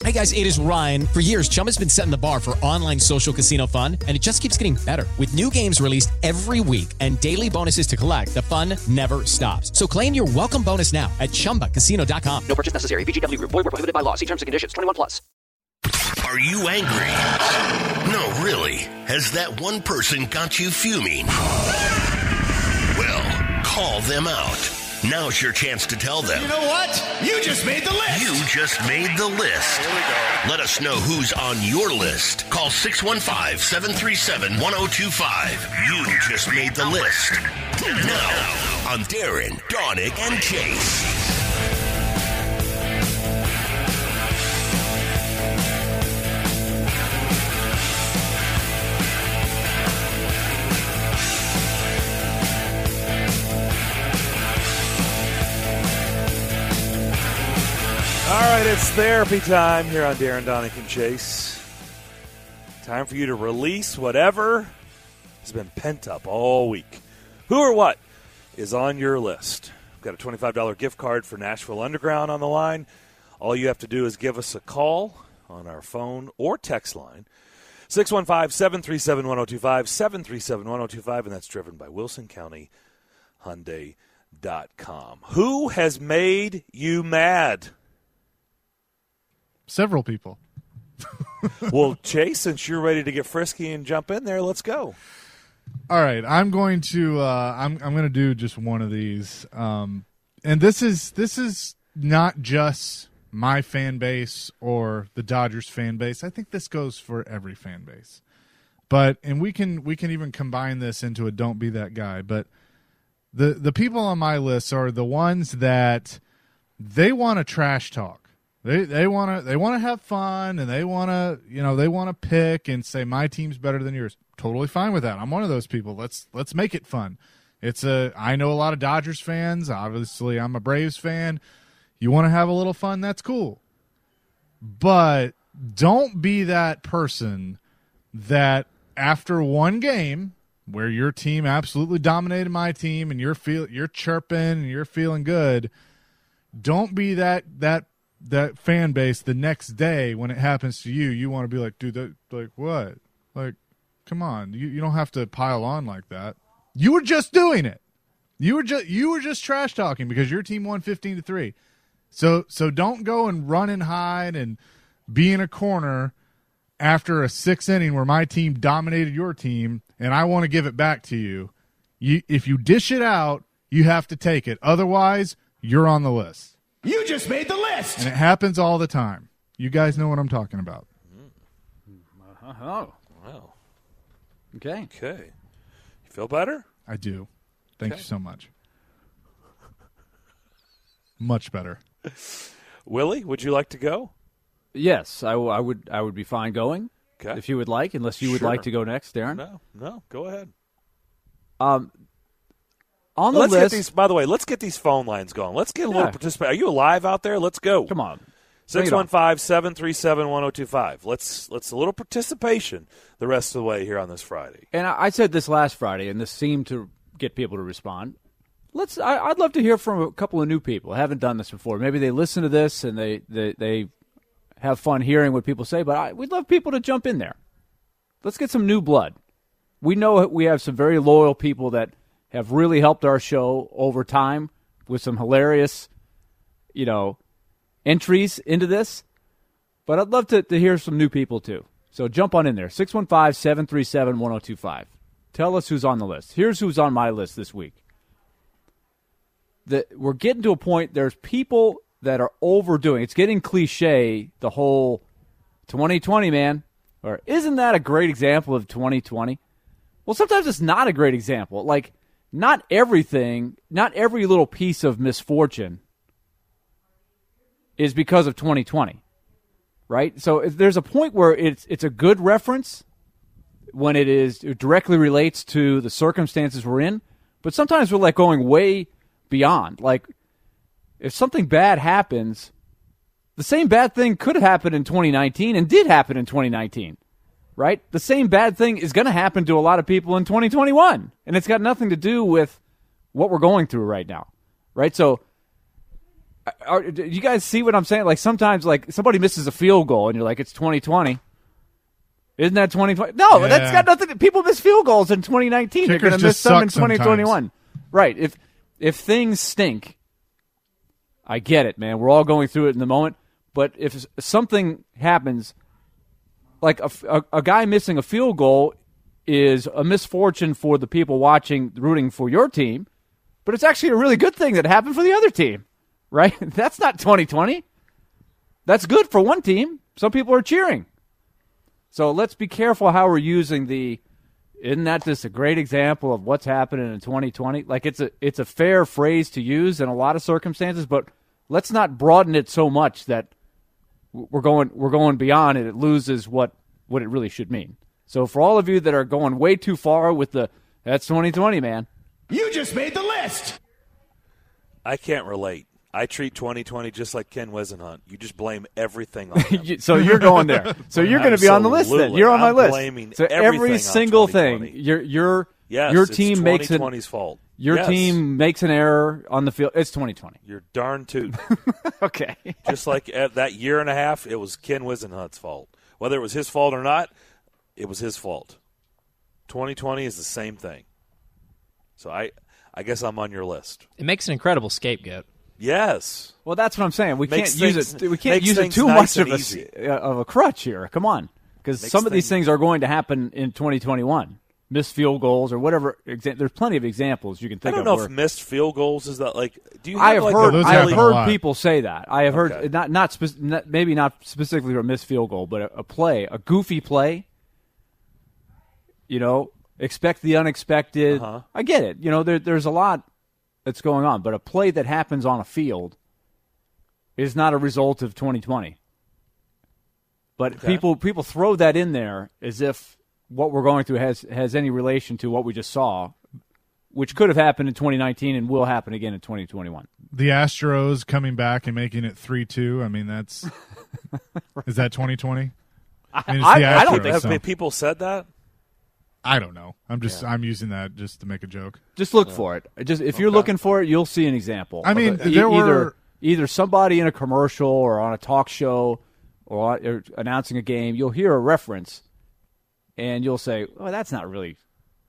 Hey guys, it is Ryan. For years, Chumba's been setting the bar for online social casino fun, and it just keeps getting better. With new games released every week and daily bonuses to collect, the fun never stops. So claim your welcome bonus now at ChumbaCasino.com. No purchase necessary. VGW Group. Void where prohibited by law. See terms and conditions. 21+. Are you angry? No, really. Has that one person got you fuming? Well, call them out. Now's your chance to tell them. You know what? You just made the list. You just made the list. Here we go. Let us know who's on your list. Call 615-737-1025. You just made the list. Now, on Darren, Donick, and Chase. All right, it's therapy time here on Darren, Donick, and Chase. Time for you to release whatever has been pent up all week. Who or what is on your list? We've got a $25 gift card for Nashville Underground on the line. All you have to do is give us a call on our phone or text line, 615-737-1025, 737-1025, and that's driven by Wilson County Hyundai.com. Who has made you mad? Several people. Well, Chase, since you're ready to get frisky and jump in there, let's go. All right, I'm going to I'm going to do just one of these, and this is not just my fan base or the Dodgers fan base. I think this goes for every fan base, and we can even combine this into a "don't be that guy." But the people on my list are the ones that they want to trash talk. They want to have fun, and they want to pick and say my team's better than yours. Totally fine with that. I'm one of those people. Let's make it fun. I know a lot of Dodgers fans. Obviously, I'm a Braves fan. You want to have a little fun, that's cool. But don't be that person that after one game where your team absolutely dominated my team and you're chirping and you're feeling good, don't be that fan base the next day when it happens to you. You want to be like, dude, like what? Like, come on. You don't have to pile on like that. You were just doing it. You were just trash talking because your team won 15-3. So don't go and run and hide and be in a corner after a 6th inning where my team dominated your team and I want to give it back to you. If you dish it out, you have to take it. Otherwise, you're on the list. You just made the list. And it happens all the time. You guys know what I'm talking about. Oh. Wow. Okay. You feel better? I do. Thank you so much. Much better. Willie, would you like to go? Yes, I would be fine going. Okay. If you would like, unless you would like to go next, Darren. No, go ahead. On the list. Get these, by the way, let's get these phone lines going. Let's get a little participation. Are you alive out there? Let's go. Come on. 615-737-1025. Let's a little participation the rest of the way here on this Friday. And I said this last Friday, and this seemed to get people to respond. I'd love to hear from a couple of new people. I haven't done this before. Maybe they listen to this and they have fun hearing what people say, but we'd love people to jump in there. Let's get some new blood. We know we have some very loyal people that have really helped our show over time with some hilarious, entries into this. But I'd love to hear some new people, too. So jump on in there, 615-737-1025. Tell us who's on the list. Here's who's on my list this week. We're getting to a point, there's people that are overdoing. It's getting cliche, the whole 2020, man. Or isn't that a great example of 2020? Well, sometimes it's not a great example. Like, not every little piece of misfortune is because of 2020, right? So if there's a point where it's a good reference when it directly relates to the circumstances we're in, but sometimes we're like going way beyond. Like, if something bad happens, the same bad thing could have happened in 2019 and did happen in 2019. Right? The same bad thing is going to happen to a lot of people in 2021, and it's got nothing to do with what we're going through right now. Right? So Do you guys see what I'm saying? Like sometimes, like somebody misses a field goal, and you're like, "It's 2020." Isn't that 2020? No, Yeah. that's got nothing. People miss field goals in 2019. They're Kickers going to miss just some in suck 2021. Right? If things stink, I get it, man. We're all going through it in the moment. But if something happens, like a guy missing a field goal is a misfortune for the people watching, rooting for your team. But it's actually a really good thing that happened for the other team, right? That's not 2020. That's good for one team. Some people are cheering. So let's be careful how we're using isn't that just a great example of what's happening in 2020? Like it's a fair phrase to use in a lot of circumstances, but let's not broaden it so much that we're going beyond it. It loses what it really should mean. So for all of you that are going way too far with that's 2020, man. You just made the list. I can't relate. I treat 2020 just like Ken Wisenhunt. You just blame everything on him. So you're going there. So you're going to be on the list then. Absolutely. You're on my I'm list. blaming So every everything on single 2020. thing, your Yes, team it's makes 2020's fault. Your Yes. team makes an error on the field. It's 2020. You're darn tootin'. Okay. Just like at that year and a half, it was Ken Wisenhunt's fault. Whether it was his fault or not, it was his fault. 2020 is the same thing. So I guess I'm on your list. It makes an incredible scapegoat. Yes. Well, that's what I'm saying. We Makes can't use things- it. We can't makes use it things too nice much and easy. of a crutch here. Come on, because Makes some of these things- things are going to happen in 2021. Missed field goals or whatever. There's plenty of examples you can I think don't of. know if missed field goals is that like. Do you have I have like heard. those I have happen a heard lot. people say that. I have Okay. heard maybe not specifically for a missed field goal, but a play, a goofy play. You know, expect the unexpected. Uh-huh. I get it. You know, there's a lot that's going on, but a play that happens on a field is not a result of 2020. But Okay. people throw that in there as if what we're going through has any relation to what we just saw, which could have happened in 2019 and will happen again in 2021. The Astros coming back and making it 3-2. I mean, that's is that 2020? I mean, it's the I don't Astros, think Have so. people said that? I don't know. I'm using that just to make a joke. Just look for it. Just if you're looking for it, you'll see an example. I mean, of it. there were- either somebody in a commercial or on a talk show or announcing a game. You'll hear a reference, and you'll say, "Oh, that's not really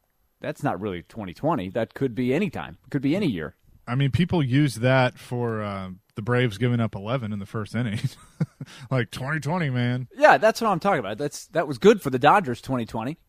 2020. That could be any time. It could be any year." I mean, people use that for the Braves giving up 11 in the first inning. Like 2020, man. Yeah, that's what I'm talking about. That was good for the Dodgers 2020.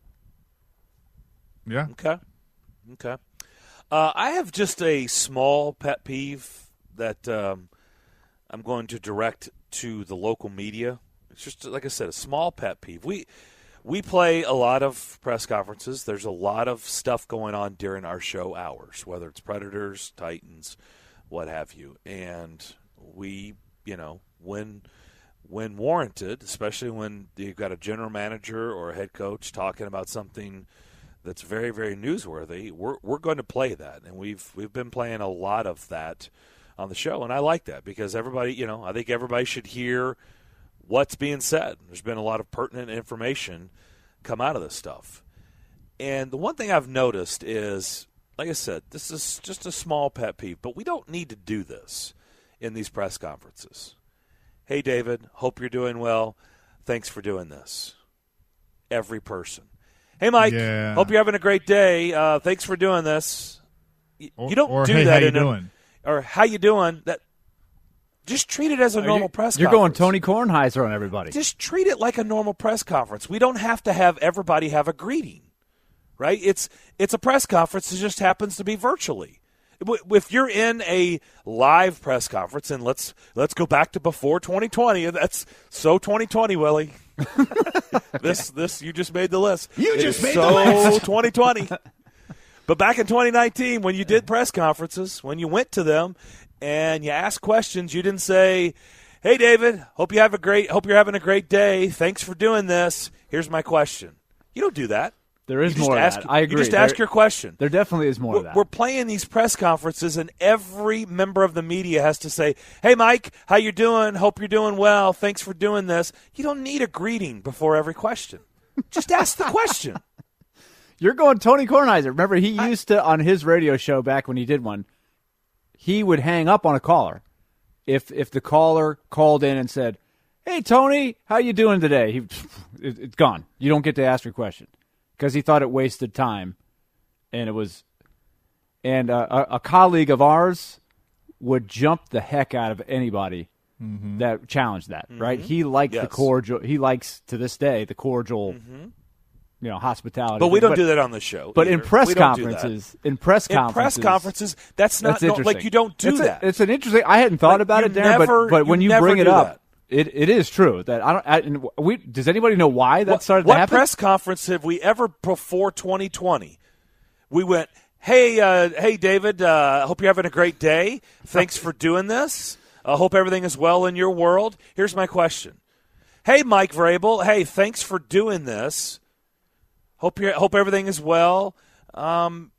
Yeah. Okay. I have just a small pet peeve that I'm going to direct to the local media. It's just, like I said, a small pet peeve. We play a lot of press conferences. There's a lot of stuff going on during our show hours, whether it's Predators, Titans, what have you. And we, when warranted, especially when you've got a general manager or a head coach talking about something that's very, very newsworthy, we're going to play that. And we've been playing a lot of that on the show, and I like that because everybody, I think everybody should hear what's being said. There's been a lot of pertinent information come out of this stuff. And the one thing I've noticed is, like I said, this is just a small pet peeve, but we don't need to do this in these press conferences. Hey, David, hope you're doing well. Thanks for doing this. Every person. Hey, Mike, Yeah. hope you're having a great day. Thanks for doing this. You don't or, do hey, that how you in a, doing? or how you doing? That just treat it as a normal press You're conference. going Tony Kornheiser on everybody. Just treat it like a normal press conference. We don't have to have everybody have a greeting, right? It's a press conference. It just happens to be virtually. If you're in a live press conference, and let's go back to before 2020. That's so 2020, Willie. This you just made the list. You It just is made so the list. 2020. But back in 2019, when you did press conferences, when you went to them and you asked questions, you didn't say, "Hey, David, hope you're having a great day. Thanks for doing this. Here's my question." You don't do that. There is You just more of ask- that. I agree. You just ask your question. There definitely is more of that. We're playing these press conferences, and every member of the media has to say, "Hey, Mike, how you doing? Hope you're doing well. Thanks for doing this." You don't need a greeting before every question. Just ask the question. You're going Tony Kornheiser. Remember, he used to, on his radio show back when he did one, he would hang up on a caller if the caller called in and said, "Hey, Tony, how you doing today?" It's gone. You don't get to ask your question because he thought it wasted time, and it was. And a colleague of ours would jump the heck out of anybody that challenged that. Right? He liked the cordial. He likes to this day the cordial. Hospitality. But we don't do that on the show. But either. in press conferences, that's not like you don't do that. It's an interesting. I hadn't thought about it, Darren. But when you bring it up, it is true that I don't. Does anybody know why that started to happen? What press conference have we ever before 2020? We went, hey, David. Hope you're having a great day. Thanks for doing this. Hope everything is well in your world. Here's my question. Hey, Mike Vrabel. Hey, thanks for doing this. Hope everything is well. Jadeveon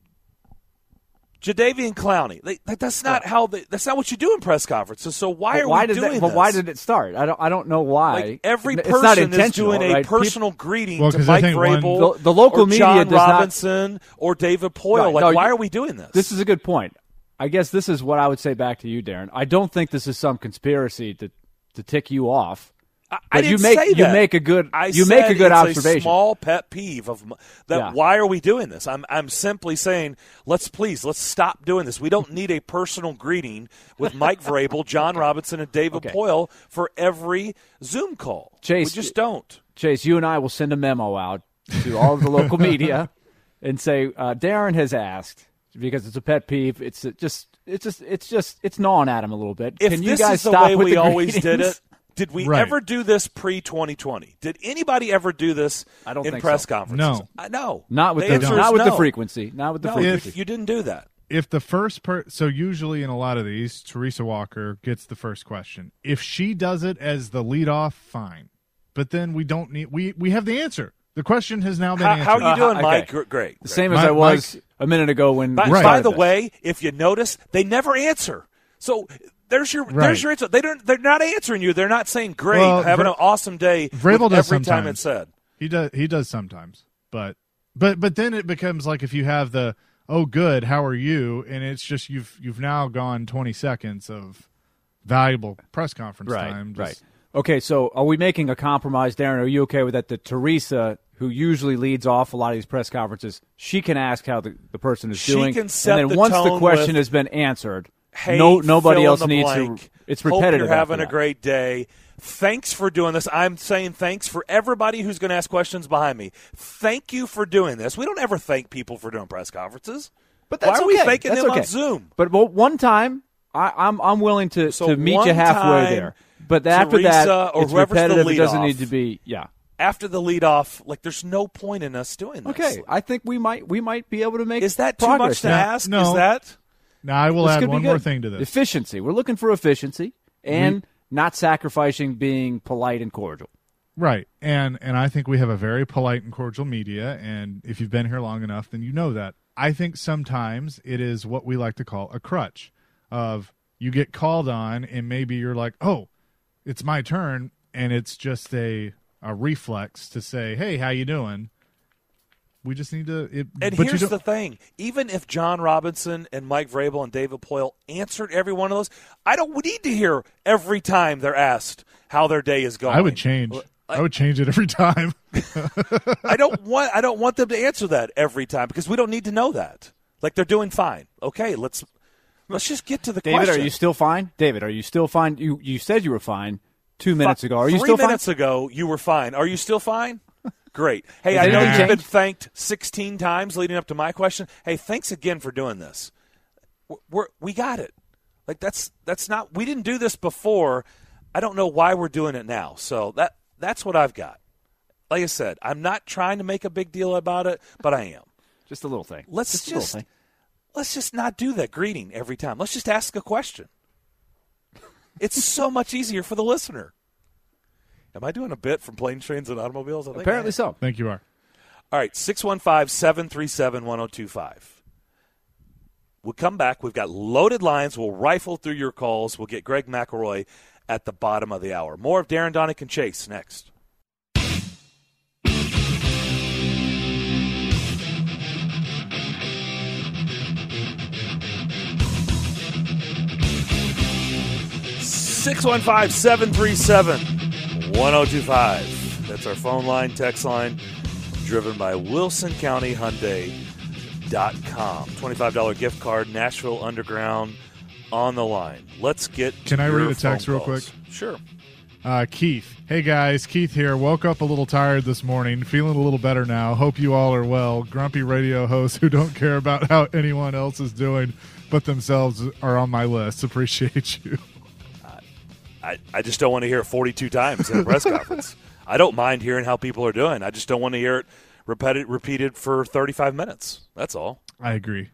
Clowney. That's not that's not what you do in press conferences. So why are we doing this? Well, why did it start? I don't know why. Like every person is doing a personal greeting to Mike Vrabel, the local or media John does Robinson, or David Poyle. Right. Why are we doing this? This is a good point. I guess this is what I would say back to you, Darren. I don't think this is some conspiracy to tick you off. I didn't say that. You make a good observation. A small pet peeve of that. Yeah. Why are we doing this? I'm simply saying let's stop doing this. We don't need a personal greeting with Mike Vrabel, John Robinson, and David Poyle for every Zoom call. Chase, we just don't. Chase, you and I will send a memo out to all of the local media and say Darren has asked because it's a pet peeve. It's gnawing at him a little bit. If Can you this guys is the stop way with we the always greetings? did it? Did we ever do this pre-2020? Did anybody ever do this in press conferences? No. Not with the frequency. Not with the frequency. You didn't do that. If the first so usually in a lot of these, Teresa Walker gets the first question. If she does it as the leadoff, fine. But then we don't need we have the answer. The question has now been answered. How are you doing, Mike? Great. The same as I was a minute ago when. By the way, if you notice, they never answer. So. There's your answer. They're not answering you. They're not saying great, having an awesome day. Vrabel does every sometimes. time it's said. He does sometimes, but then it becomes like if you have the good, how are you? And it's just you've now gone 20 seconds of valuable press conference time. Right. Okay, so are we making a compromise, Darren? Are you okay with that? That Teresa, who usually leads off a lot of these press conferences, she can ask how the person is doing, can set and then the once tone the question with, has been answered. Hey, nobody else needs blank. to. It's repetitive. Hope you're having a great day. Thanks for doing this. I'm saying thanks for everybody who's going to ask questions behind me. Thank you for doing this. We don't ever thank people for doing press conferences. But that's why are we thanking them on Zoom? But one time, I'm willing to meet you halfway there. But after Teresa, that, or it's repetitive. It doesn't need to be. After the leadoff, there's no point in us doing this. Okay, I think we might be able to make. Is that too much to ask? No. Is that? Now, I will add one more thing to this. Efficiency. We're looking for efficiency and not sacrificing being polite and cordial. Right. And I think we have a very polite and cordial media, and if you've been here long enough, then you know that. I think sometimes it is what we like to call a crutch of you get called on, and maybe you're like, oh, it's my turn, and it's just a reflex to say, hey, how you doing? We just need to. And here's the thing: even if John Robinson and Mike Vrabel and David Poyle answered every one of those, we need to hear every time they're asked how their day is going. I would change. I would change it every time. I don't want them to answer that every time because we don't need to know that. Like they're doing fine. Okay, let's just get to the question. David, are you still fine? David, are you still fine? You said you were fine 2 minutes ago. Are you still fine? 3 minutes ago, you were fine. Are you still fine? Great. Hey, I know you've been thanked 16 times leading up to my question. Hey, thanks again for doing this. We got it. Like that's not. We didn't do this before. I don't know why we're doing it now. So that's what I've got. Like I said, I'm not trying to make a big deal about it, but I am. Just a little thing. Let's just not do that greeting every time. Let's just ask a question. It's so much easier for the listener. Am I doing a bit from Planes, Trains, and Automobiles? I think apparently so. Thank you are. All right, 615-737-1025. We'll come back. We've got loaded lines. We'll rifle through your calls. We'll get Greg McElroy at the bottom of the hour. More of Darren Donick and Chase next. 615-737-1025. That's our phone line, text line, driven by Wilson County Hyundai.com. $25 gift card, Nashville Underground on the line. Let's get to Can I your read a text phone real quick? calls. Sure. Keith. Hey, guys. Keith here. Woke up a little tired this morning. Feeling a little better now. Hope you all are well. Grumpy radio hosts who don't care about how anyone else is doing but themselves are on my list. Appreciate you. I just don't want to hear it 42 times in a press conference. I don't mind hearing how people are doing. I just don't want to hear it repeated for 35 minutes. That's all. I agree.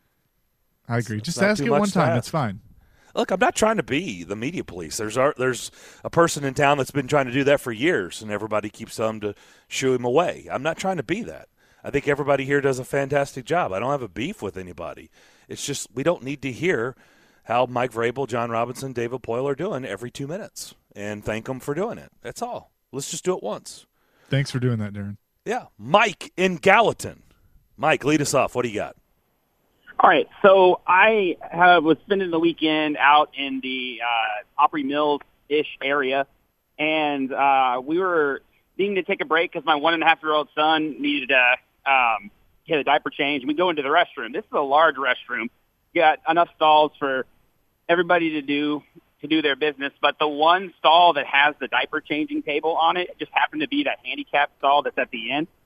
Just not ask too it much one to time. ask. It's fine. Look, I'm not trying to be the media police. There's a person in town that's been trying to do that for years, and everybody keeps telling him to shoo him away. I'm not trying to be that. I think everybody here does a fantastic job. I don't have a beef with anybody. It's just we don't need to hear how Mike Vrabel, John Robinson, David Poyle are doing every 2 minutes, and thank them for doing it. That's all. Let's just do it once. Thanks for doing that, Darren. Yeah. Mike in Gallatin. Mike, lead us off. What do you got? All right, so I was spending the weekend out in the Opry Mills-ish area, and we were needing to take a break because my 1.5-year-old son needed to get a diaper change. We go into the restroom. This is a large restroom. You got enough stalls for everybody to do their business, but the one stall that has the diaper changing table on it just happened to be that handicap stall that's at the end.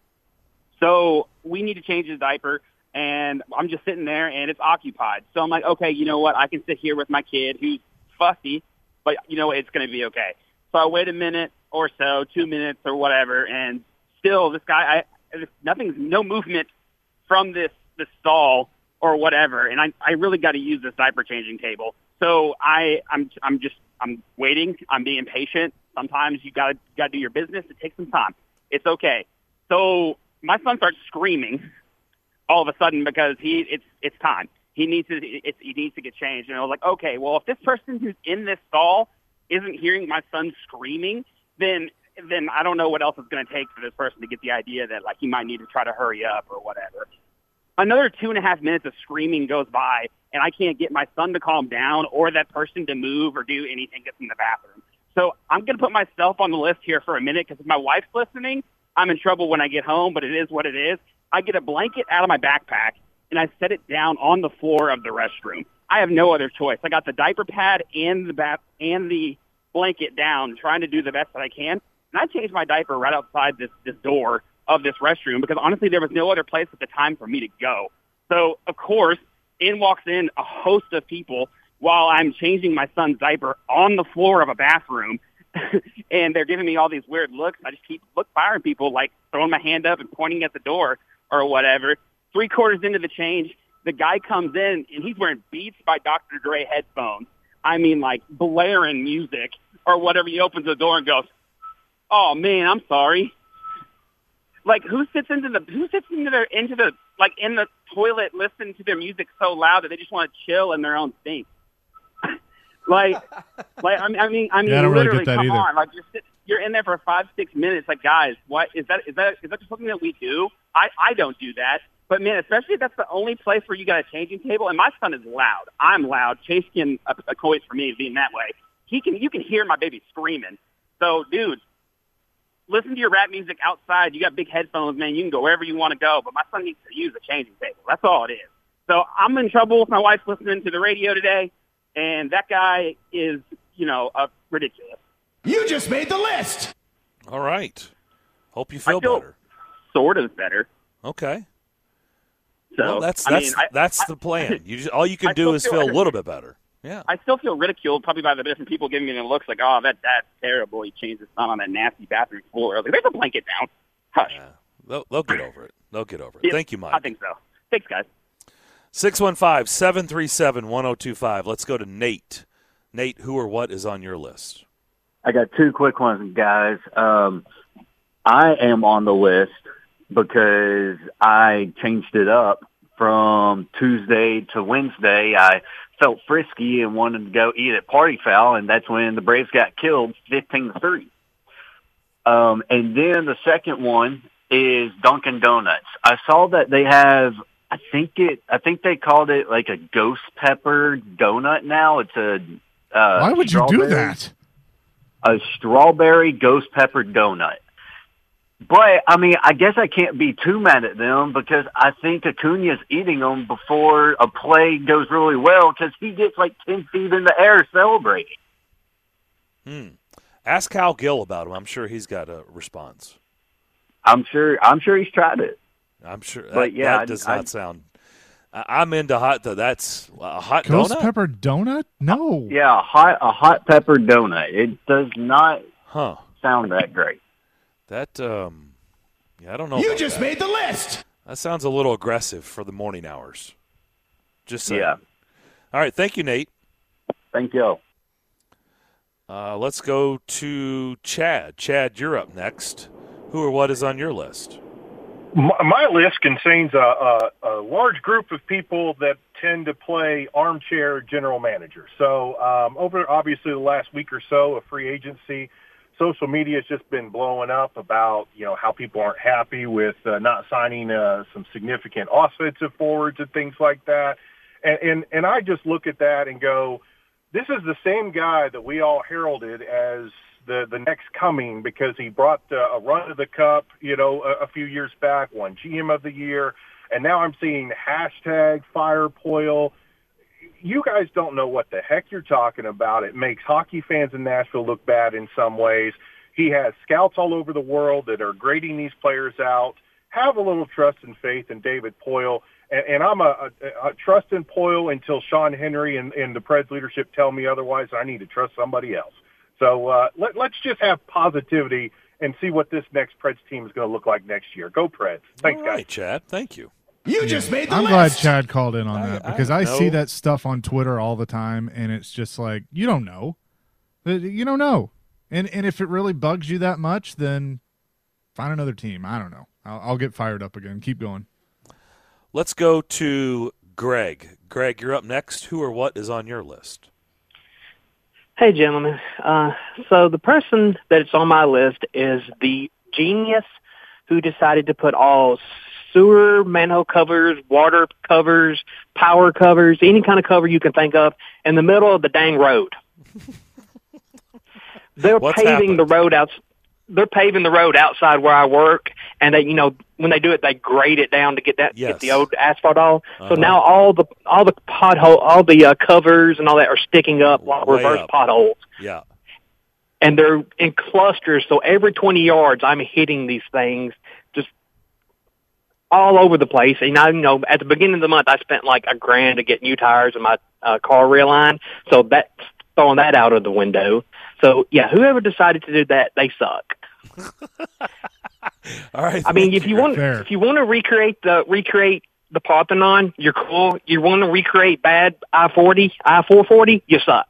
So we need to change his diaper. And I'm just sitting there, and it's occupied. So I'm like, okay, you know what? I can sit here with my kid who's fussy, but you know what? It's going to be okay. So I wait a minute or so, 2 minutes or whatever, and still this guy, no movement from this stall or whatever. And I really got to use this diaper changing table. So I'm waiting. I'm being patient. Sometimes you got to do your business. It takes some time. It's okay. So my son starts screaming all of a sudden because it's time. He needs to get changed. And I was like, okay, well, if this person who's in this stall isn't hearing my son screaming, then I don't know what else it's going to take for this person to get the idea that like he might need to try to hurry up or whatever. Another 2.5 minutes of screaming goes by, and I can't get my son to calm down or that person to move or do anything that's in the bathroom. So I'm going to put myself on the list here for a minute because if my wife's listening, I'm in trouble when I get home, but it is what it is. I get a blanket out of my backpack, and I set it down on the floor of the restroom. I have no other choice. I got the diaper pad and the blanket down, trying to do the best that I can. And I changed my diaper right outside this door of this restroom because, honestly, there was no other place at the time for me to go. So, of course, in walks in a host of people while I'm changing my son's diaper on the floor of a bathroom. And they're giving me all these weird looks. I just keep firing people, like throwing my hand up and pointing at the door or whatever. 3/4 into the change, the guy comes in, and he's wearing Beats by Dr. Dre headphones. I mean, like, blaring music or whatever. He opens the door and goes, "Oh, man, I'm sorry." Like, who sits into the toilet listening to their music so loud that they just want to chill in their own stink? I mean, I don't literally, really get that come either. on. Like, you're in there for 5-6 minutes. Like, guys, what is that just something that we do? I don't do that. But man, especially if that's the only place where you got a changing table. And my son is loud. I'm loud. Chase can equate for me being that way. You can hear my baby screaming. So, dude, listen to your rap music outside. You got big headphones, man. You can go wherever you want to go. But my son needs to use a changing table. That's all it is. So I'm in trouble if my wife's listening to the radio today. And that guy is, ridiculous. You just made the list. All right. Hope you feel better. Sort of better. Okay. So well, that's the plan. All you can do is feel a little bit better. Yeah. I still feel ridiculed probably by the different people giving me the looks like, oh, that's terrible. He changed his son on that nasty bathroom floor. I was like, there's a blanket down. Hush. Yeah. They'll get over it. Yeah, Thank you, Mike. I think so. Thanks, guys. 615-737-1025. Let's go to Nate. Nate, who or what is on your list? I got two quick ones, guys. I am on the list because I changed it up from Tuesday to Wednesday. I felt frisky and wanted to go eat at Party Foul, and that's when the Braves got killed 15-3. And then the second one is Dunkin' Donuts. I saw that they have, I think they called it like a ghost pepper donut now. It's a why would you do that? a strawberry ghost pepper donut. But, I mean, I guess I can't be too mad at them because I think Acuna's eating them before a play goes really well because he gets like 10 feet in the air celebrating. Ask Kyle Gill about him. I'm sure he's got a response. I'm sure he's tried it. I'm sure. But yeah, that does not sound. I'm into hot. That's a hot Ghost donut. pepper donut? No. Yeah, a hot pepper donut. It does not sound that great. That yeah, I don't know. You about just that. made the list. That sounds a little aggressive for the morning hours. Just saying. Yeah. All right. Thank you, Nate. Thank you. Let's go to Chad. Chad, you're up next. Who or what is on your list? My list contains a large group of people that tend to play armchair general manager. So over obviously the last week or so of free agency, social media has just been blowing up about, how people aren't happy with not signing some significant offensive forwards and things like that. And I just look at that and go, this is the same guy that we all heralded as the next coming because he brought a run to the cup, a few years back, won GM of the year. And now I'm seeing hashtag fire Poile. You guys don't know what the heck you're talking about. It makes hockey fans in Nashville look bad in some ways. He has scouts all over the world that are grading these players out. Have a little trust and faith in David Poile. And I'm a trust in Poile until Sean Henry and the Preds leadership tell me otherwise. I need to trust somebody else. So let's just have positivity and see what this next Preds team is going to look like next year. Go Preds. Thanks, All right, guys. Chad. Thank you. You just made the I'm list. glad Chad called in on that because I see know. that stuff on Twitter all the time, and it's just like, you don't know. You don't know. And if it really bugs you that much, then find another team. I don't know. I'll get fired up again. Keep going. Let's go to Greg. Greg, you're up next. Who or what is on your list? Hey, gentlemen. So the person that's on my list is the genius who decided to put all sewer manhole covers, water covers, power covers, any kind of cover you can think of in the middle of the dang road. They're paving the road out. They're paving the road outside where I work, and they, when they do it, they grade it down to get the old asphalt off. So now all the pothole, all the covers and all that are sticking up like reverse potholes. Yeah. And they're in clusters, so every 20 yards I'm hitting these things just all over the place. And at the beginning of the month I spent like $1,000 to get new tires and my car realigned. So that's throwing that out of the window. So yeah, whoever decided to do that, they suck. All right. I mean, if you want to recreate the Parthenon, you're cool. You want to recreate bad I-440, you suck.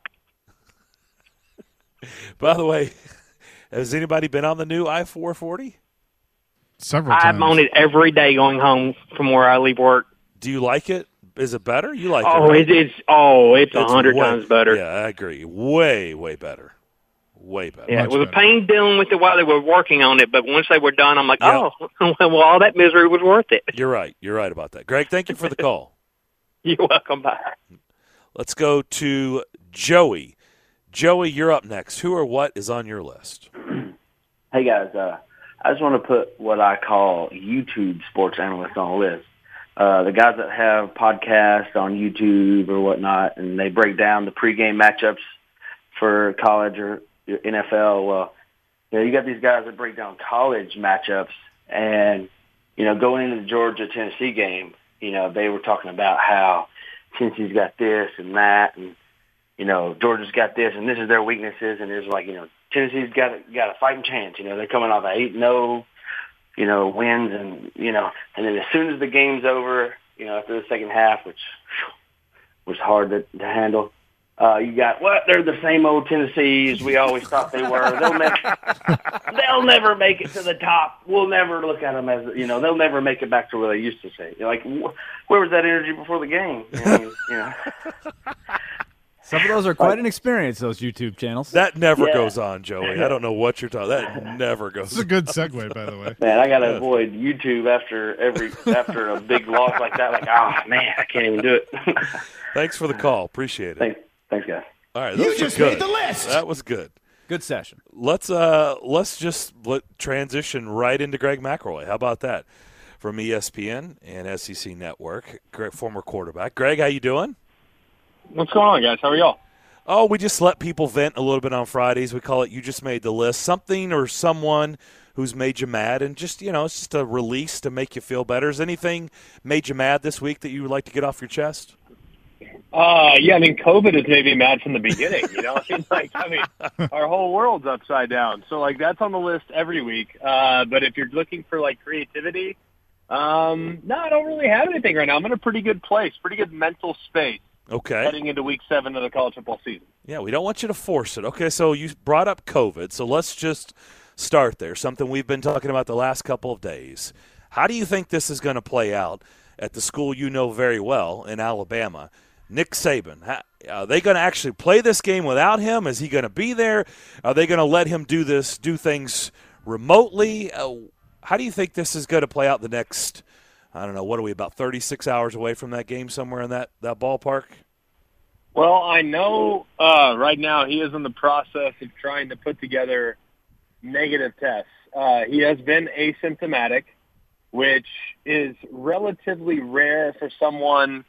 By the way, has anybody been on the new I-440? Several times. I'm on it every day going home from where I leave work. Do you like it? Is it better? You like it? Oh, right? It's 100 times better. Yeah, I agree. Way, way better. Way better. Yeah, it was a pain dealing with it while they were working on it, but once they were done, I'm like, well, all that misery was worth it. You're right. You're right about that. Greg, thank you for the call. You're welcome. Bye. Let's go to Joey. Joey, you're up next. Who or what is on your list? Hey, guys. I just want to put what I call YouTube sports analysts on the list. The guys that have podcasts on YouTube or whatnot, and they break down the pregame matchups for college or NFL. Well, you got these guys that break down college matchups, and, going into the Georgia-Tennessee game, they were talking about how Tennessee's got this and that, and, Georgia's got this, and this is their weaknesses, and it's like, Tennessee's got a fighting chance. They're coming off 8-0, wins, and, and then as soon as the game's over, after the second half, which was hard to handle, you got, they're the same old Tennessee as we always thought they were. They'll never make it to the top. We'll never look at them as, they'll never make it back to where they used to say. Like, where was that energy before the game? Some of those are quite an experience, those YouTube channels. That never goes on, Joey. I don't know what you're talking about. That never goes on. This is a good segue, by the way. Man, I got to avoid YouTube after a big loss like that. Like, man, I can't even do it. Thanks for the call. Appreciate it. Thanks, guys. All right, You just made the list. That was good. Good session. Let's just transition right into Greg McElroy. How about that? From ESPN and SEC Network, former quarterback. Greg, how you doing? What's going on, guys? How are y'all? Oh, we just let people vent a little bit on Fridays. We call it You Just Made the List. Something or someone who's made you mad, and just, it's just a release to make you feel better. Has anything made you mad this week that you would like to get off your chest? Yeah, COVID has made me mad from the beginning. Our whole world's upside down. So, that's on the list every week. But if you're looking for, creativity, no, I don't really have anything right now. I'm in a pretty good place, pretty good mental space. Okay. Heading into week 7 of the college football season. Yeah, we don't want you to force it. Okay, so you brought up COVID, so let's just start there, something we've been talking about the last couple of days. How do you think this is going to play out at the school you know very well in Alabama? Nick Saban, are they going to actually play this game without him? Is he going to be there? Are they going to let him do things remotely? How do you think this is going to play out the next, I don't know, what are we, about 36 hours away from that game somewhere in that ballpark? Well, I know right now he is in the process of trying to put together negative tests. He has been asymptomatic, which is relatively rare for someone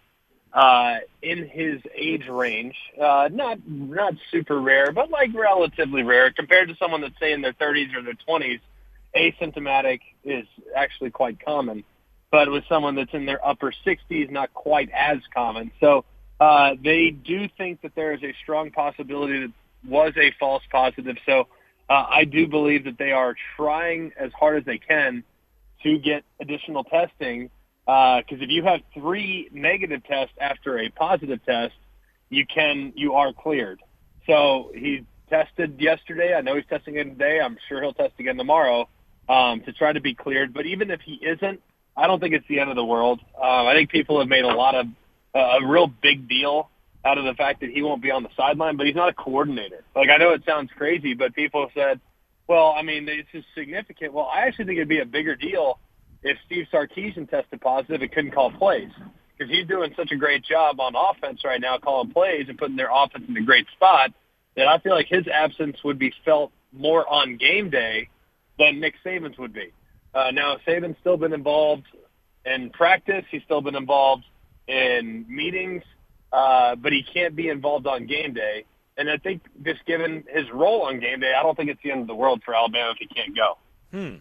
in his age range. Not super rare, but relatively rare compared to someone that's, say, in their 30s or their 20s. Asymptomatic is actually quite common. But with someone that's in their upper 60s, not quite as common. So they do think that there is a strong possibility that was a false positive. So I do believe that they are trying as hard as they can to get additional testing. Because if you have 3 negative tests after a positive test, you are cleared. So he tested yesterday. I know he's testing again today. I'm sure he'll test again tomorrow to try to be cleared. But even if he isn't, I don't think it's the end of the world. I think people have made a real big deal out of the fact that he won't be on the sideline, but he's not a coordinator. I know it sounds crazy, but people have said, well, this is significant. Well, I actually think it'd be a bigger deal if Steve Sarkisian tested positive and couldn't call plays, because he's doing such a great job on offense right now calling plays and putting their offense in a great spot that I feel like his absence would be felt more on game day than Nick Saban's would be. Now, Saban's still been involved in practice. He's still been involved in meetings, but he can't be involved on game day. And I think just given his role on game day, I don't think it's the end of the world for Alabama if he can't go.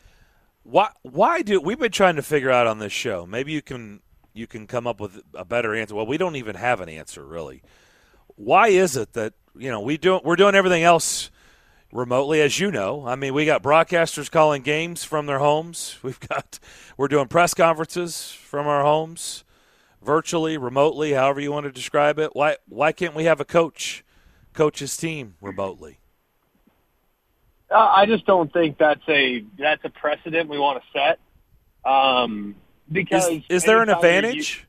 Why do we've been trying to figure out on this show? Maybe you can come up with a better answer. Well, we don't even have an answer really. Why is it that we're doing everything else remotely, as you know? We got broadcasters calling games from their homes. We're doing press conferences from our homes, virtually, remotely, however you want to describe it. Why can't we have a coach his team remotely? I just don't think that's a precedent we want to set. Because is there an advantage?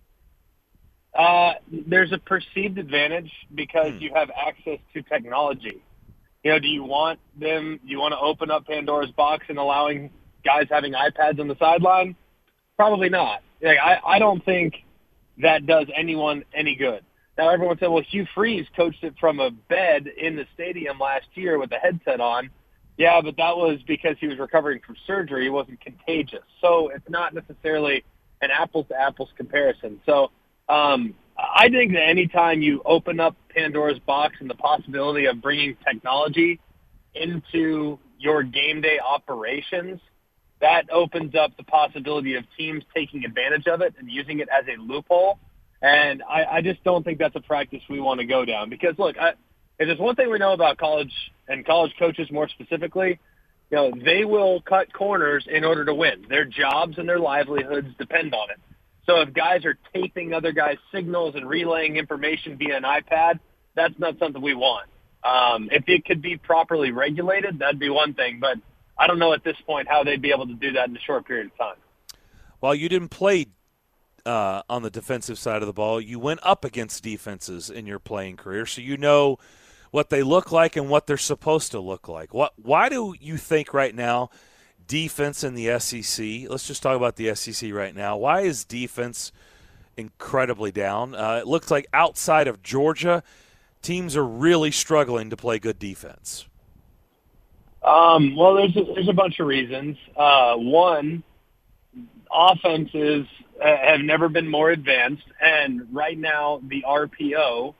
There's a perceived advantage because you have access to technology. Do you want to open up Pandora's box and allowing guys having iPads on the sideline? Probably not. I don't think that does anyone any good. Now, everyone said, well, Hugh Freeze coached it from a bed in the stadium last year with a headset on. Yeah, but that was because he was recovering from surgery. He wasn't contagious. So it's not necessarily an apples-to-apples comparison. So I think that anytime you open up Pandora's box and the possibility of bringing technology into your game day operations, that opens up the possibility of teams taking advantage of it and using it as a loophole. And I just don't think that's a practice we want to go down. Because, look, if there's one thing we know about college and college coaches more specifically, they will cut corners in order to win. Their jobs and their livelihoods depend on it. So if guys are taping other guys' signals and relaying information via an iPad, that's not something we want. If it could be properly regulated, that'd be one thing. But I don't know at this point how they'd be able to do that in a short period of time. Well, you didn't play on the defensive side of the ball. You went up against defenses in your playing career, so you know what they look like and what they're supposed to look like. Why do you think right now defense in the SEC, let's just talk about the SEC right now, why is defense incredibly down? It looks like outside of Georgia, teams are really struggling to play good defense? Well, there's a bunch of reasons. One, offenses have never been more advanced, and right now the RPO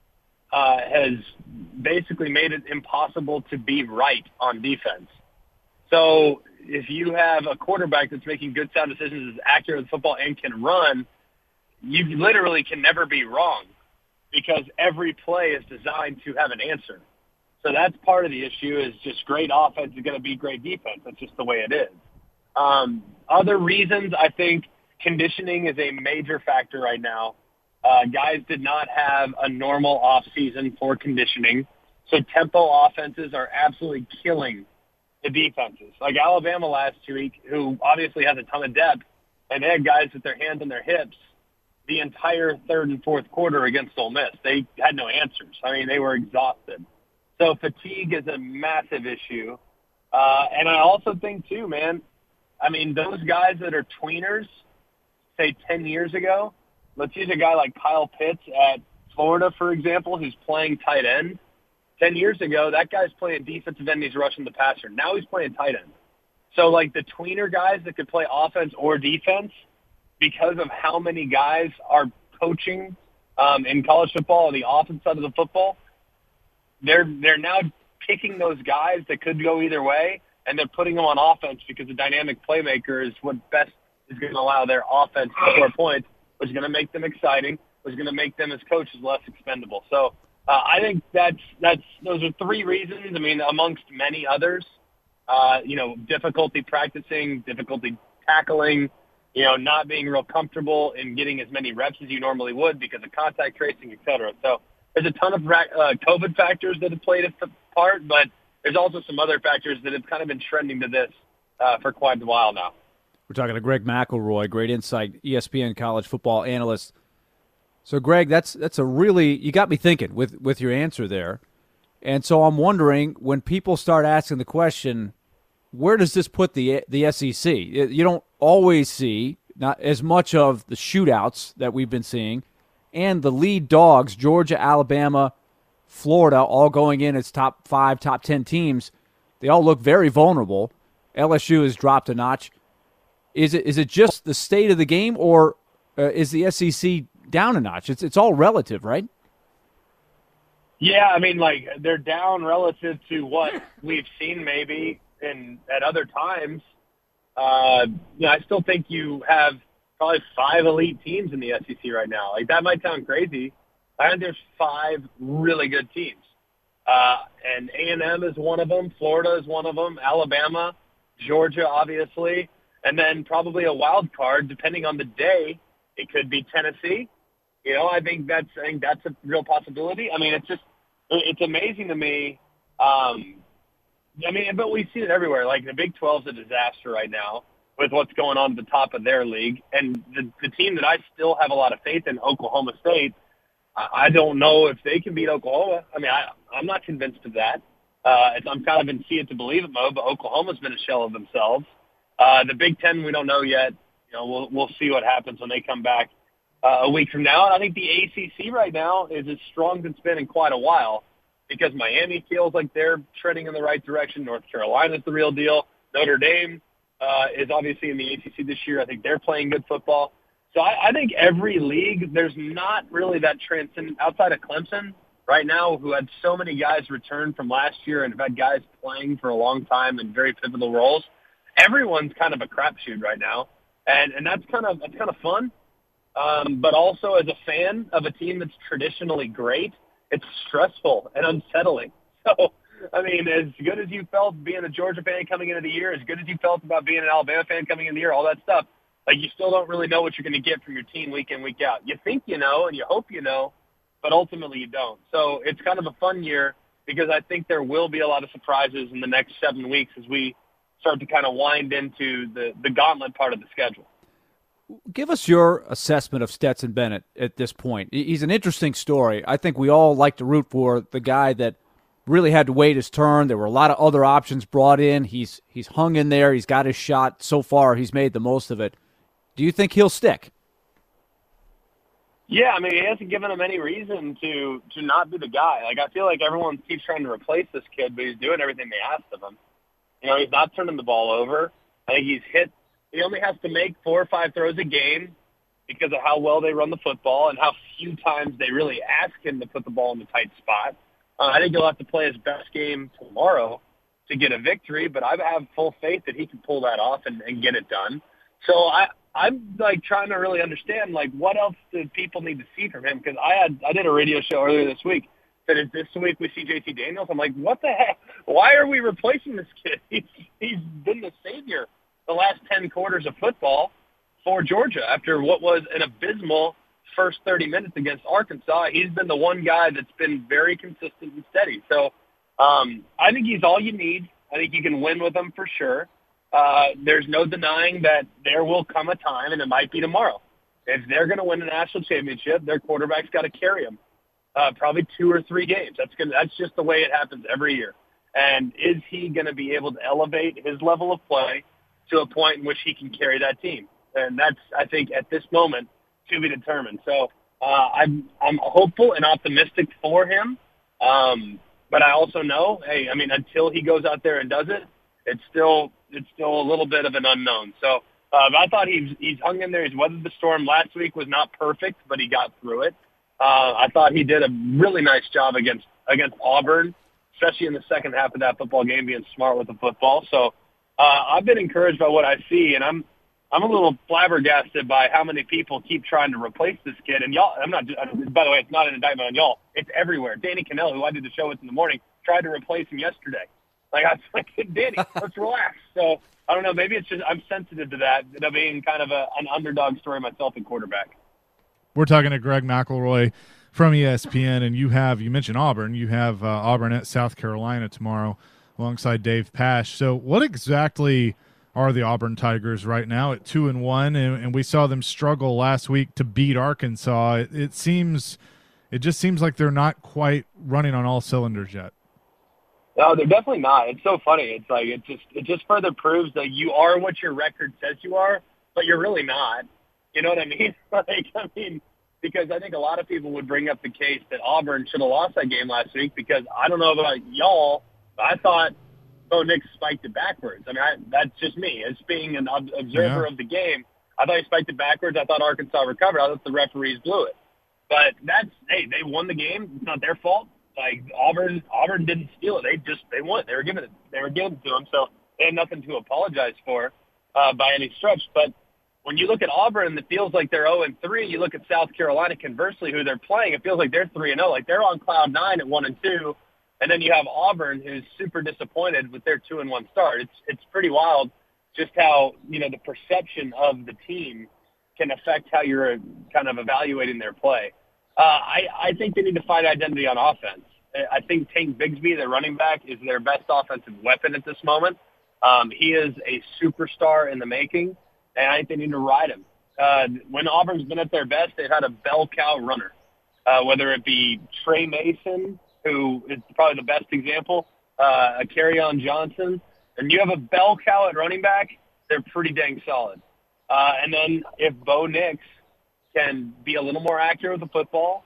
has basically made it impossible to be right on defense. So if you have a quarterback that's making good sound decisions, is accurate with football, and can run, you literally can never be wrong because every play is designed to have an answer. So that's part of the issue is just great offense is going to be great defense. That's just the way it is. Other reasons, I think conditioning is a major factor right now. Guys did not have a normal offseason for conditioning. So tempo offenses are absolutely killing the defenses. Like Alabama last week, who obviously has a ton of depth, and they had guys with their hands on their hips the entire third and fourth quarter against Ole Miss. They had no answers. I mean, they were exhausted. So fatigue is a massive issue. And I also think, too, man, I mean, those guys that are tweeners, say 10 years ago, let's use a guy like Kyle Pitts at Florida, for example, who's playing tight end. 10 years ago, that guy's playing defensive end, he's rushing the passer. Now he's playing tight end. So, like, the tweener guys that could play offense or defense, because of how many guys are coaching in college football on the offense side of the football, they're now picking those guys that could go either way, and they're putting them on offense because the dynamic playmaker is what best is going to allow their offense to score points, which is going to make them exciting, which is going to make them as coaches less expendable. So I think those are three reasons. I mean, amongst many others, difficulty practicing, difficulty tackling, not being real comfortable in getting as many reps as you normally would because of contact tracing, et cetera. So there's a ton of COVID factors that have played a part, but there's also some other factors that have kind of been trending to this for quite a while now. We're talking to Greg McElroy, great insight, ESPN college football analyst. So, Greg, that's a really – you got me thinking with your answer there. And so I'm wondering, when people start asking the question, where does this put the SEC? You don't always see not as much of the shootouts that we've been seeing, and the lead dogs, Georgia, Alabama, Florida, all going in as top 5, top 10 teams. They all look very vulnerable. LSU has dropped a notch. Is it just the state of the game, or is the SEC down a notch? It's all relative, right? Yeah, I mean, like, they're down relative to what we've seen maybe at other times. I still think you have probably 5 elite teams in the SEC right now. Like, that might sound crazy. I think there's 5 really good teams. And A&M is one of them. Florida is one of them. Alabama, Georgia, obviously. And then probably a wild card, depending on the day, it could be Tennessee. I think that's a real possibility. I mean, it's amazing to me. But we see it everywhere. Like, the Big 12 is a disaster right now with what's going on at the top of their league. And the team that I still have a lot of faith in, Oklahoma State, I don't know if they can beat Oklahoma. I mean, I'm not convinced of that. I'm kind of in see it to believe it mode, but Oklahoma's been a shell of themselves. The Big Ten, we don't know yet. We'll see what happens when they come back a week from now. And I think the ACC right now is as strong as it's been in quite a while because Miami feels like they're treading in the right direction. North Carolina's the real deal. Notre Dame is obviously in the ACC this year. I think they're playing good football. So I think every league, there's not really that transcendent outside of Clemson right now, who had so many guys return from last year and have had guys playing for a long time in very pivotal roles. Everyone's kind of a crapshoot right now, and that's kind of fun. But also, as a fan of a team that's traditionally great, it's stressful and unsettling. So, I mean, as good as you felt being a Georgia fan coming into the year, as good as you felt about being an Alabama fan coming into the year, all that stuff, like, you still don't really know what you're going to get from your team week in, week out. You think you know, and you hope you know, but ultimately you don't. So it's kind of a fun year because I think there will be a lot of surprises in the next 7 weeks as we start to kind of wind into the gauntlet part of the schedule. Give us your assessment of Stetson Bennett at this point. He's an interesting story. I think we all like to root for the guy that really had to wait his turn. There were a lot of other options brought in. He's hung in there. He's got his shot. So far, he's made the most of it. Do you think he'll stick? Yeah, I mean, he hasn't given them any reason to not be the guy. Like, I feel like everyone keeps trying to replace this kid, but he's doing everything they asked of him. You know, he's not turning the ball over. I think he only has to make 4 or 5 throws a game because of how well they run the football and how few times they really ask him to put the ball in the tight spot. I think he'll have to play his best game tomorrow to get a victory, but I have full faith that he can pull that off and get it done. So I'm like trying to really understand, like, what else do people need to see from him? Because I did a radio show earlier this week that is this week we see JT Daniels. I'm like, what the heck? Why are we replacing this kid? He's been the savior the last 10 quarters of football for Georgia after what was an abysmal first 30 minutes against Arkansas. He's been the one guy that's been very consistent and steady. So I think he's all you need. I think you can win with him for sure. There's no denying that there will come a time, and it might be tomorrow. If they're going to win a national championship, their quarterback's got to carry them probably 2 or 3 games. That's just the way it happens every year. And is he going to be able to elevate his level of play to a point in which he can carry that team? And that's, I think, at this moment, to be determined. So I'm hopeful and optimistic for him. But I also know, hey, I mean, until he goes out there and does it, it's still a little bit of an unknown. So I thought he's hung in there. He's weathered the storm. Last week was not perfect, but he got through it. I thought he did a really nice job against Auburn, especially in the second half of that football game, being smart with the football. So I've been encouraged by what I see, and I'm a little flabbergasted by how many people keep trying to replace this kid. And y'all, by the way, it's not an indictment on y'all. It's everywhere. Danny Cannell, who I did the show with in the morning, tried to replace him yesterday. Like, I was like, Danny, let's relax. So I don't know. Maybe it's just I'm sensitive to that, being kind of an underdog story myself at quarterback. We're talking to Greg McElroy from ESPN, and you mentioned Auburn. You have Auburn at South Carolina tomorrow alongside Dave Pasch. So what exactly are the Auburn Tigers right now at 2-1? And we saw them struggle last week to beat Arkansas. It just seems like they're not quite running on all cylinders yet. No, they're definitely not. It's so funny. It's like it just further proves that you are what your record says you are, but you're really not. You know what I mean? Because I think a lot of people would bring up the case that Auburn should have lost that game last week because I don't know about y'all, but I thought Bo Nix spiked it backwards. I mean, that's just me. As being an observer of the game, I thought he spiked it backwards. I thought Arkansas recovered. I thought the referees blew it. But they won the game. It's not their fault. Like, Auburn didn't steal it. They won it. They were giving it to them. So they had nothing to apologize for by any stretch. But when you look at Auburn, it feels like they're 0-3. You look at South Carolina, conversely, who they're playing, it feels like they're 3-0. Like, they're on cloud 9 at 1-2. And then you have Auburn, who's super disappointed with their 2-1 start. It's pretty wild just how, the perception of the team can affect how you're kind of evaluating their play. I think they need to find identity on offense. I think Tank Bigsby, their running back, is their best offensive weapon at this moment. He is a superstar in the making, and I think they need to ride him. When Auburn's been at their best, they've had a bell cow runner, whether it be Trey Mason, who is probably the best example, a Kerryon Johnson. And you have a bell cow at running back, they're pretty dang solid. And then if Bo Nix can be a little more accurate with the football,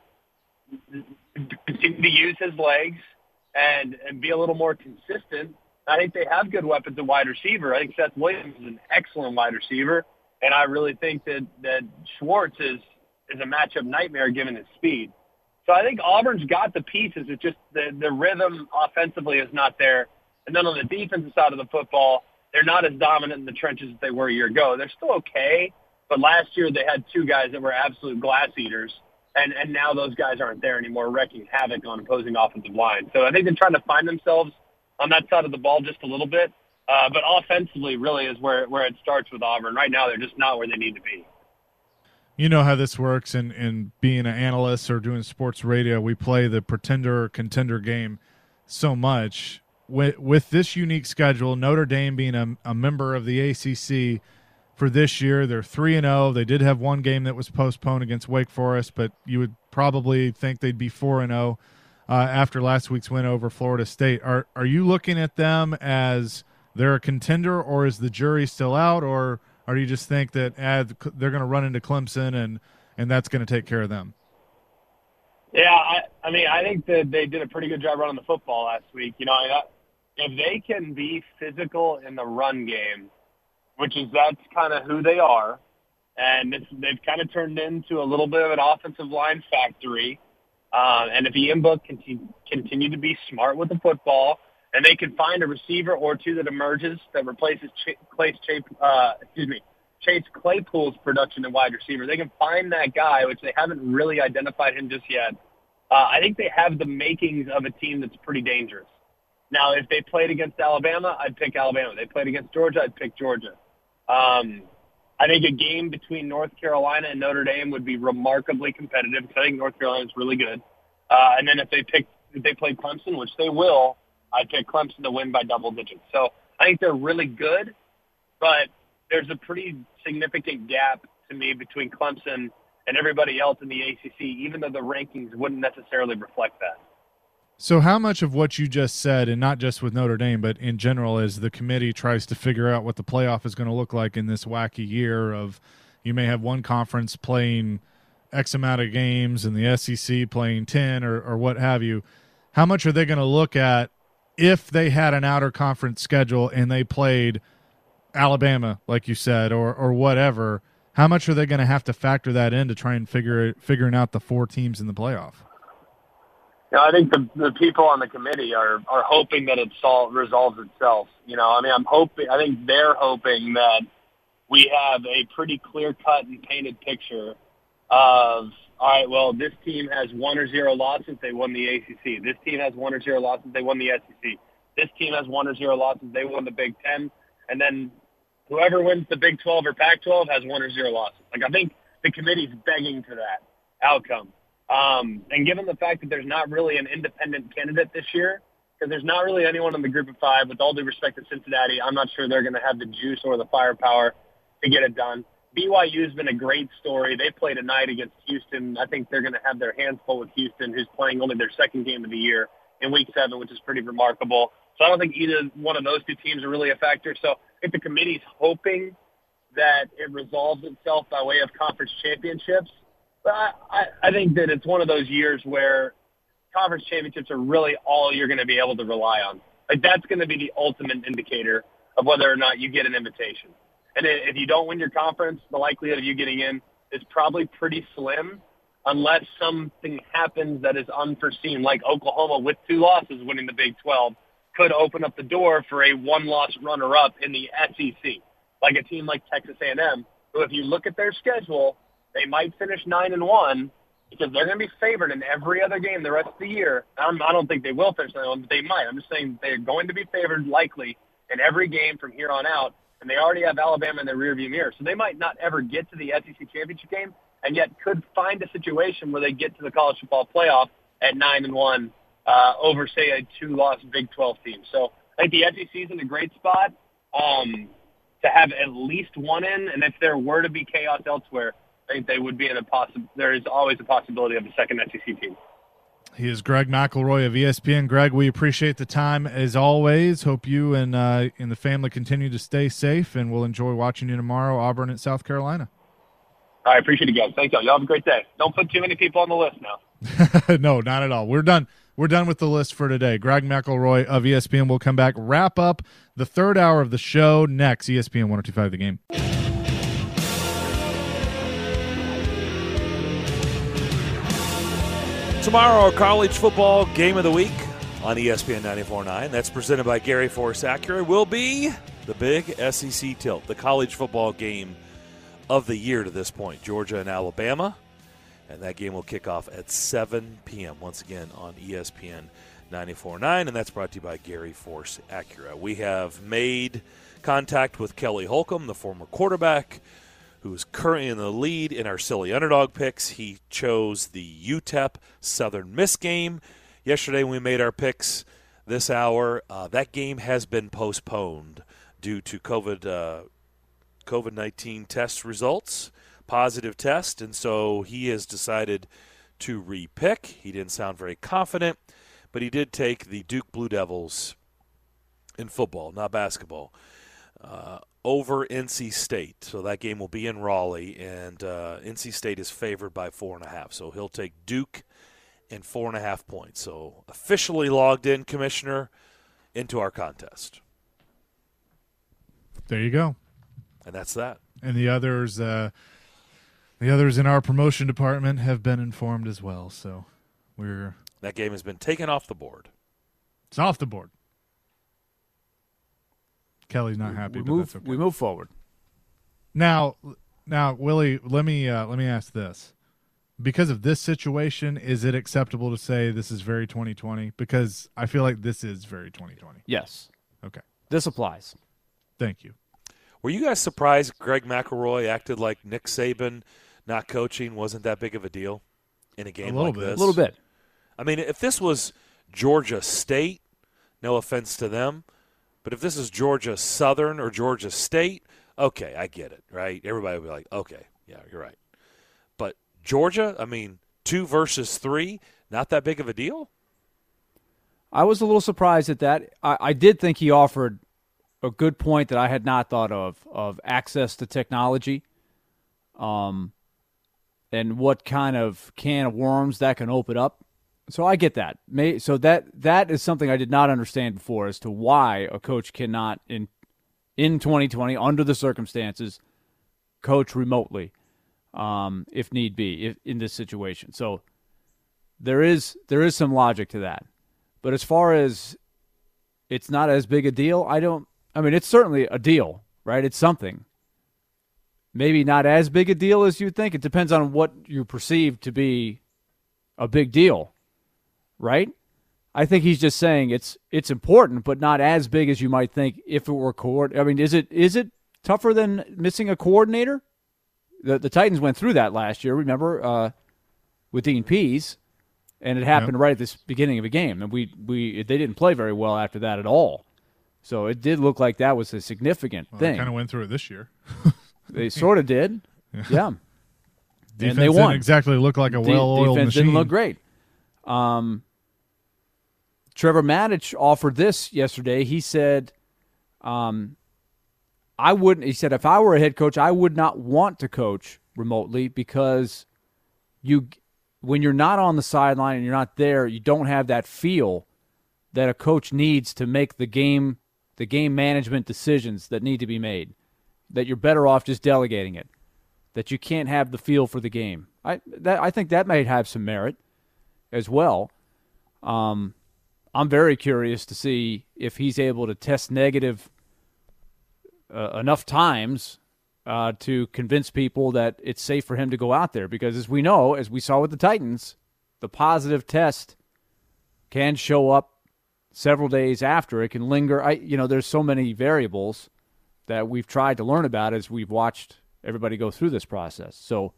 continue to use his legs, and be a little more consistent, I think they have good weapons at wide receiver. I think Seth Williams is an excellent wide receiver, and I really think that Schwartz is a matchup nightmare given his speed. So I think Auburn's got the pieces. It's just the rhythm offensively is not there. And then on the defensive side of the football, they're not as dominant in the trenches as they were a year ago. They're still okay, but last year they had 2 guys that were absolute glass eaters, and now those guys aren't there anymore, wrecking havoc on opposing offensive lines. So I think they're trying to find themselves on that side of the ball just a little bit. But offensively really is where it starts with Auburn. Right now they're just not where they need to be. You know how this works in being an analyst or doing sports radio. We play the pretender-contender game so much. With this unique schedule, Notre Dame being a member of the ACC for this year, they're 3-0. They did have one game that was postponed against Wake Forest, but you would probably think they'd be 4-0 after last week's win over Florida State. Are you looking at them as they're a contender, or is the jury still out, or do you just think that they're going to run into Clemson and that's going to take care of them. Yeah, I mean, I think that they did a pretty good job running the football last week. You know, if they can be physical in the run game, that's kind of who they are, and they've kind of turned into a little bit of an offensive line factory. And if Ian Book can continue to be smart with the football, and they can find a receiver or two that emerges that replaces Chase Claypool's production in wide receiver, they can find that guy, which they haven't really identified him just yet. I think they have the makings of a team that's pretty dangerous. Now, if they played against Alabama, I'd pick Alabama. If they played against Georgia, I'd pick Georgia. I think a game between North Carolina and Notre Dame would be remarkably competitive because I think North Carolina is really good. And then if they played Clemson, which they will, I'd pick Clemson to win by double digits. So I think they're really good, but there's a pretty significant gap to me between Clemson and everybody else in the ACC, even though the rankings wouldn't necessarily reflect that. So how much of what you just said, and not just with Notre Dame, but in general, as the committee tries to figure out what the playoff is going to look like in this wacky year of you may have one conference playing X amount of games and the SEC playing 10 or what have you, how much are they going to look at if they had an outer conference schedule and they played Alabama, like you said, or whatever, how much are they going to have to factor that in to try and figuring out the 4 teams in the playoff? You know, I think the people on the committee are hoping that it resolves itself. You know, I mean, I think they're hoping that we have a pretty clear-cut and painted picture of, all right, well, this team has 1 or 0 losses, they won the ACC. This team has 1 or 0 losses, they won the SEC. This team has 1 or 0 losses, they won the Big Ten. And then whoever wins the Big 12 or Pac-12 has 1 or 0 losses. Like, I think the committee's begging for that outcome. And given the fact that there's not really an independent candidate this year, because there's not really anyone in the group of 5, with all due respect to Cincinnati, I'm not sure they're going to have the juice or the firepower to get it done. BYU's been a great story. They play tonight against Houston. I think they're going to have their hands full with Houston, who's playing only their second game of the year in Week 7, which is pretty remarkable. So I don't think either one of those 2 teams are really a factor. So I think the committee's hoping that it resolves itself by way of conference championships. But I think that it's one of those years where conference championships are really all you're going to be able to rely on. Like, that's going to be the ultimate indicator of whether or not you get an invitation. And if you don't win your conference, the likelihood of you getting in is probably pretty slim unless something happens that is unforeseen, like Oklahoma with 2 losses winning the Big 12 could open up the door for a 1-loss runner-up in the SEC, like a team like Texas A&M, who if you look at their schedule, they might finish 9-1 because they're going to be favored in every other game the rest of the year. I don't think they will finish 9-1, but they might. I'm just saying they're going to be favored likely in every game from here on out, and they already have Alabama in their rearview mirror. So they might not ever get to the SEC championship game and yet could find a situation where they get to the college football playoff at 9-1 over, say, a 2-loss Big 12 team. So I think the SEC is in a great spot to have at least one in, and if there were to be chaos elsewhere, I think they would be there is always a possibility of a second SEC team. He is Greg McElroy of ESPN. Greg, we appreciate the time as always. Hope you and the family continue to stay safe, and we'll enjoy watching you tomorrow, Auburn at South Carolina. I appreciate it, guys. Thank y'all. Y'all have a great day. Don't put too many people on the list now. No, not at all. We're done. We're done with the list for today. Greg McElroy of ESPN will come back, wrap up the 3rd hour of the show next. ESPN 102.5 The Game. Tomorrow, our college football game of the week on ESPN 94.9. That's presented by Gary Force Acura. Will be the big SEC tilt, the college football game of the year to this point, Georgia and Alabama. And that game will kick off at 7 p.m. once again on ESPN 94.9, and that's brought to you by Gary Force Acura. We have made contact with Kelly Holcomb, the former quarterback, who's currently in the lead in our silly underdog picks. He chose the UTEP Southern Miss game. Yesterday we made our picks this hour. That game has been postponed due to COVID-19 test results, positive test, and so he has decided to re-pick. He didn't sound very confident, but he did take the Duke Blue Devils in football, not basketball. over NC State. So that game will be in Raleigh, and NC State is favored by 4.5. So he'll take Duke and 4.5 points. So officially logged in, Commissioner, into our contest. There you go. And that's that. And the others in our promotion department have been informed as well. So that game has been taken off the board. It's off the board. Kelly's not happy, but that's okay. We move forward. Now, Willie, let me ask this: because of this situation, is it acceptable to say this is very 2020? Because I feel like this is very 2020. Yes. Okay. This applies. Thank you. Were you guys surprised Greg McElroy acted like Nick Saban not coaching wasn't that big of a deal in a game like this? A little bit. I mean, if this was Georgia State, no offense to them, but if this is Georgia Southern or Georgia State, okay, I get it, right? Everybody would be like, okay, yeah, you're right. But Georgia, I mean, 2 versus 3, not that big of a deal? I was a little surprised at that. I did think he offered a good point that I had not thought of access to technology, and what kind of can of worms that can open up. So I get that. So that is something I did not understand before as to why a coach cannot, in 2020, under the circumstances, coach remotely, if need be, in this situation. So there is some logic to that. But as far as it's not as big a deal, it's certainly a deal, right? It's something. Maybe not as big a deal as you think. It depends on what you perceive to be a big deal, right? I think he's just saying it's important, but not as big as you might think if it were is it tougher than missing a coordinator? The Titans went through that last year, remember, with Dean Pease, and it happened right at the beginning of a game, and they didn't play very well after that at all. So it did look like that was a significant thing. They kind of went through it this year. They sort of did, yeah. Defense and they won. Didn't exactly look like a well-oiled defense machine. Didn't look great. Trevor Maddich offered this yesterday. He said, I wouldn't. He said, if I were a head coach, I would not want to coach remotely because when you're not on the sideline and you're not there, you don't have that feel that a coach needs to make the game management decisions that need to be made. That you're better off just delegating it. That you can't have the feel for the game. I think that might have some merit as well. I'm very curious to see if he's able to test negative enough times to convince people that it's safe for him to go out there. Because as we know, as we saw with the Titans, the positive test can show up several days after. It can linger. There's so many variables that we've tried to learn about as we've watched everybody go through this process. So,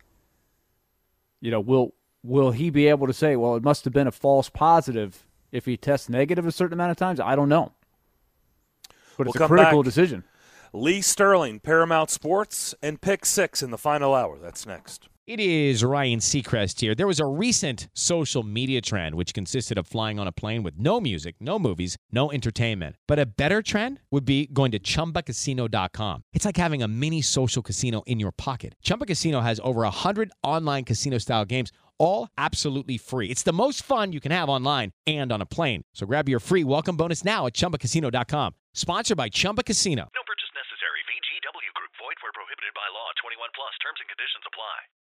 will he be able to say, well, it must have been a false positive if he tests negative a certain amount of times? I don't know. But it's a critical decision. Lee Sterling, Paramount Sports, and Pick 6 in the final hour. That's next. It is Ryan Seacrest here. There was a recent social media trend which consisted of flying on a plane with no music, no movies, no entertainment. But a better trend would be going to ChumbaCasino.com. It's like having a mini social casino in your pocket. Chumba Casino has over 100 online casino-style games, all absolutely free. It's the most fun you can have online and on a plane. So grab your free welcome bonus now at ChumbaCasino.com. Sponsored by Chumba Casino. No purchase necessary. VGW Group. Void where prohibited by law. 21 plus. Terms and conditions apply.